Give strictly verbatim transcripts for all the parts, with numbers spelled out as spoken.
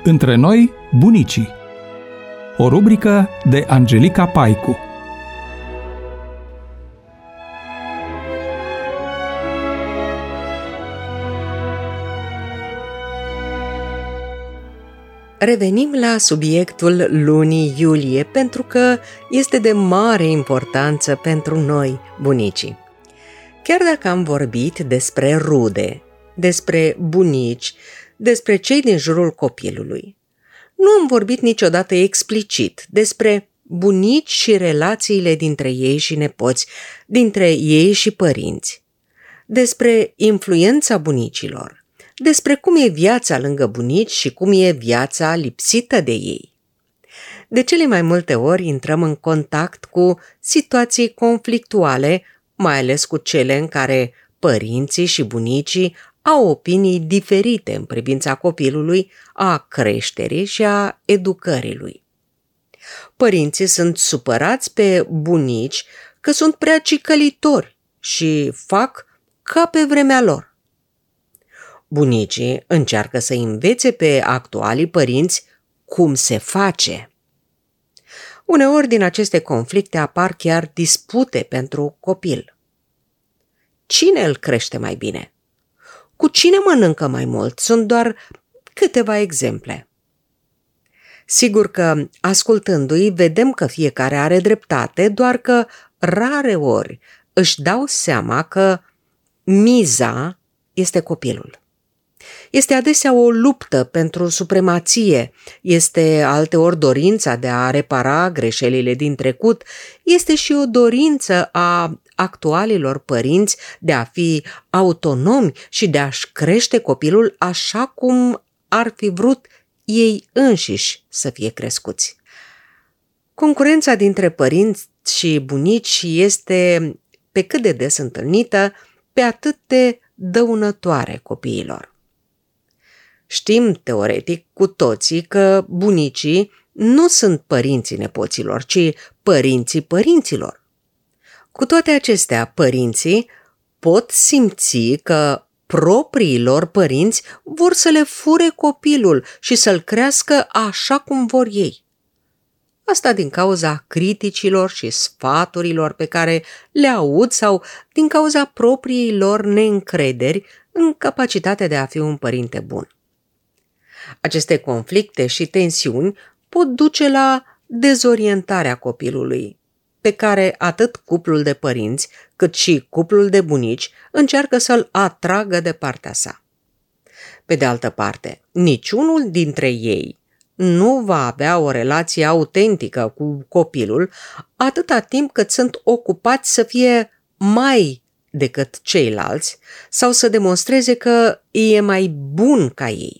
Între noi, bunicii. O rubrică de Angelica Paicu. Revenim la subiectul lunii iulie, pentru că este de mare importanță pentru noi, bunicii. Chiar dacă am vorbit despre rude, despre bunici, despre cei din jurul copilului, nu am vorbit niciodată explicit despre bunici și relațiile dintre ei și nepoți, dintre ei și părinți, despre influența bunicilor, despre cum e viața lângă bunici și cum e viața lipsită de ei. De cele mai multe ori intrăm în contact cu situații conflictuale, mai ales cu cele în care părinții și bunicii au opinii diferite în privința copilului, a creșterii și a educării lui. Părinții sunt supărați pe bunici că sunt prea cicălitori și fac ca pe vremea lor. Bunicii încearcă să învețe pe actualii părinți cum se face. Uneori din aceste conflicte apar chiar dispute pentru copil. Cine îl crește mai bine? Cu cine mănâncă mai mult? Sunt doar câteva exemple. Sigur că, ascultându-i, vedem că fiecare are dreptate, doar că rare ori își dau seama că miza este copilul. Este adesea o luptă pentru supremație, este alteori dorința de a repara greșelile din trecut, este și o dorință a actualilor părinți de a fi autonomi și de a-și crește copilul așa cum ar fi vrut ei înșiși să fie crescuți. Concurența dintre părinți și bunici este pe cât de des întâlnită, pe atât de dăunătoare copiilor. Știm teoretic cu toții că bunicii nu sunt părinții nepoților, ci părinții părinților. Cu toate acestea, părinții pot simți că propriilor părinți vor să le fure copilul și să-l crească așa cum vor ei. Asta din cauza criticilor și sfaturilor pe care le aud sau din cauza propriei lor neîncrederi în capacitatea de a fi un părinte bun. Aceste conflicte și tensiuni pot duce la dezorientarea copilului, pe care atât cuplul de părinți, cât și cuplul de bunici încearcă să-l atragă de partea sa. Pe de altă parte, niciunul dintre ei nu va avea o relație autentică cu copilul atâta timp cât sunt ocupați să fie mai decât ceilalți sau să demonstreze că e mai bun ca ei.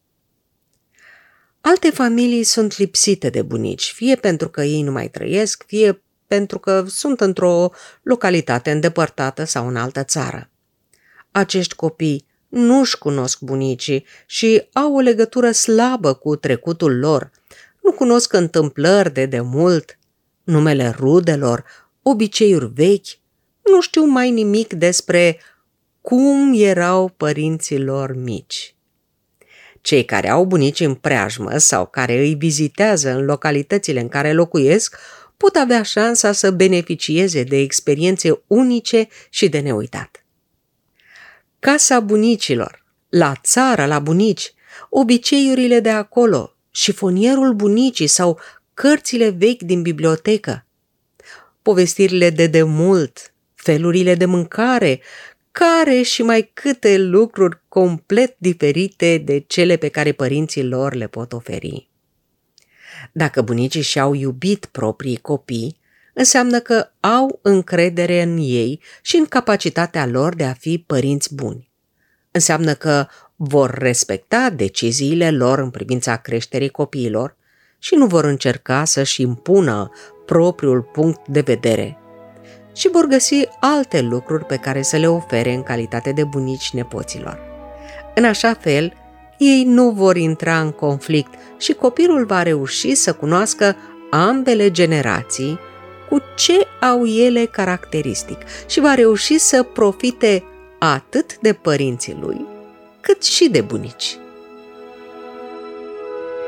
Alte familii sunt lipsite de bunici, fie pentru că ei nu mai trăiesc, fie pentru că sunt într-o localitate îndepărtată sau în altă țară. Acești copii nu-și cunosc bunicii și au o legătură slabă cu trecutul lor, nu cunosc întâmplări de demult, numele rudelor, obiceiuri vechi, nu știu mai nimic despre cum erau părinții lor mici. Cei care au bunici în preajmă sau care îi vizitează în localitățile în care locuiesc pot avea șansa să beneficieze de experiențe unice și de neuitat. Casa bunicilor, la țară, la bunici, obiceiurile de acolo, șifonierul bunicii sau cărțile vechi din bibliotecă, povestirile de demult, felurile de mâncare, care și mai câte lucruri complet diferite de cele pe care părinții lor le pot oferi. Dacă bunicii și-au iubit proprii copii, înseamnă că au încredere în ei și în capacitatea lor de a fi părinți buni. Înseamnă că vor respecta deciziile lor în privința creșterii copiilor și nu vor încerca să-și impună propriul punct de vedere, și vor găsi alte lucruri pe care să le ofere în calitate de bunici nepoților. În așa fel, ei nu vor intra în conflict și copilul va reuși să cunoască ambele generații cu ce au ele caracteristic și va reuși să profite atât de părinții lui, cât și de bunici.